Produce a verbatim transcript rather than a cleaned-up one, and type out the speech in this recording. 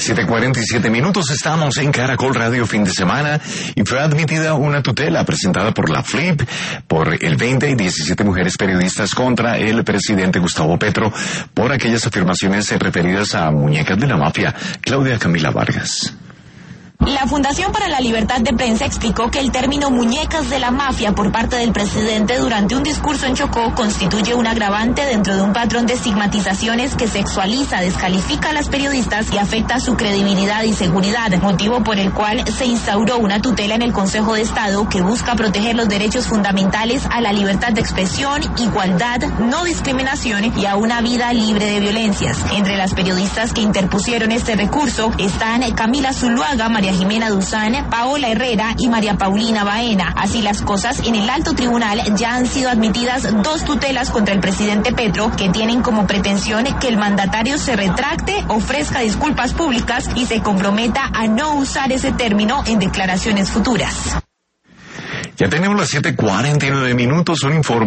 siete cuarenta y siete minutos, estamos en Caracol Radio fin de semana y fue admitida una tutela presentada por la F L I P por el veinte y diecisiete mujeres periodistas contra el presidente Gustavo Petro por aquellas afirmaciones referidas a muñecas de la mafia. Claudia Camila Vargas. La Fundación para la Libertad de Prensa explicó que el término muñecas de la mafia por parte del presidente durante un discurso en Chocó constituye un agravante dentro de un patrón de estigmatizaciones que sexualiza, descalifica a las periodistas y afecta su credibilidad y seguridad, motivo por el cual se instauró una tutela en el Consejo de Estado que busca proteger los derechos fundamentales a la libertad de expresión, igualdad, no discriminación y a una vida libre de violencias. Entre las periodistas que interpusieron este recurso están Camila Zuluaga, María Jimena Duzán, Paola Herrera y María Paulina Baena. Así las cosas, en el alto tribunal ya han sido admitidas dos tutelas contra el presidente Petro que tienen como pretensión que el mandatario se retracte, ofrezca disculpas públicas y se comprometa a no usar ese término en declaraciones futuras. Ya tenemos las siete cuarenta y nueve minutos, un informe